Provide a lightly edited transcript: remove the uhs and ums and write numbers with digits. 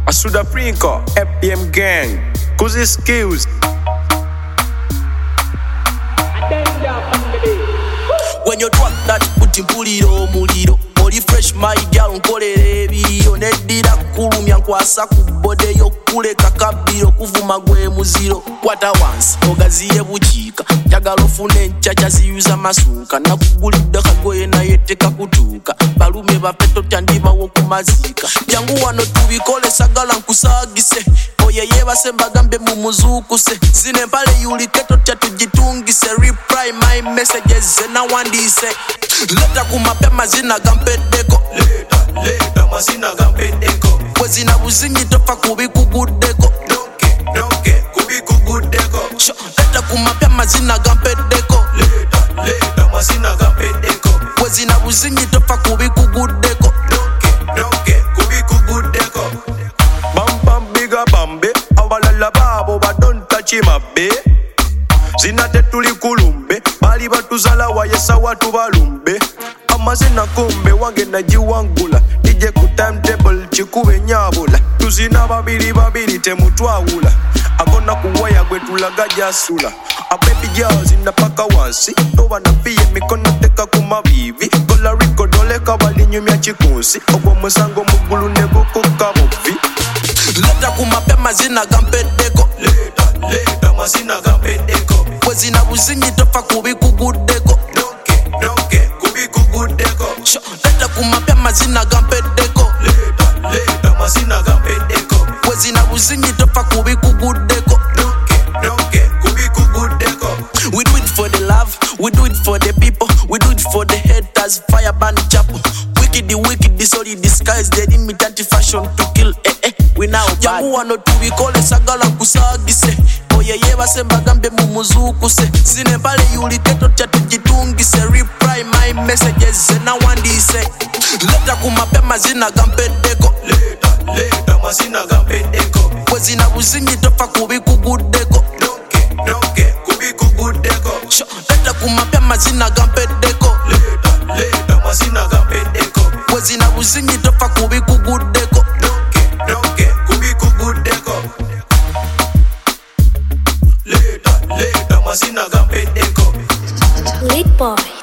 Asuda Prinko, FPM Gang, Kuzi Skills. When you talk that put in muliro Oli fresh my girl nkolere ebiriyo neddira kulumya nkwasa ku bode yo kuleka kabiro kuvuma gwe muziro kwata wansi ogaziye bukiika njagala ofune encaca ziyuza masuuka nakugulidde kagoye naye teka kutuuka balume baffe tyandibawo kumazika jangu wano tubikole sagala nkusaagise oye yebase mbagambe mumuzuukuse zine empale yuliketo tyatugitungise reply my messages zenawandise leta kumapema zina gampeddeko Leta mazina gampeddeko bwezina buzinyi tofa kubikuguddeko Donke kubikuguddeko leta kumapema zina gampeddeko Leta mazina gampeddeko bwezina buzinyi tofa kubikuguddeko Donke kubikuguddeko Bam bam biga bambe abalala babo badon touch mabbe zina tetuli kulumbe bali batuzala wayesa watu balumbe amazina kumbe wange najiwangula nije ku timetable chikube nyabula tuzina babiri temutwawula akona kuwaya gwe tulaga jasula ababy girls in the paka wansi toba na fiye mikono teka kumabibi kola riko doleka balinyumya chikunsi ogwo musango mugulu ne gukuka muvi leta kumapema zina gampeddeko leta mazina gampeddeko bwezina buzinyi tofa kubikuguddeko donke kubikuguddeko leta kumapema zina gampeddeko leta mazina gampeddeko bwezina buzinyi tofa kubikuguddeko donke kubikuguddeko we do it for the love, we do it for the people, we do it for the haters, fire burn chapel. Wicked, sorry, disguise the imitant fashion to kill, we now bad. Jangu wano tubikole sagala kusagise oye yebase mbagambe mumuzuukuse zine empale yuliketo tyatugitungise reply my messages zenawandise leta kumapema zina gampeddeko leta mazina gampeddeko bwezina buzinyi tofa kubikuguddeko donke kubikuguddeko leta kumapema zina gampeddeko leta mazina gampeddeko bwezina buzinyi tofa kubikuguddeko donke kubikuguddeko leta mazina gampeddeko Lead boy.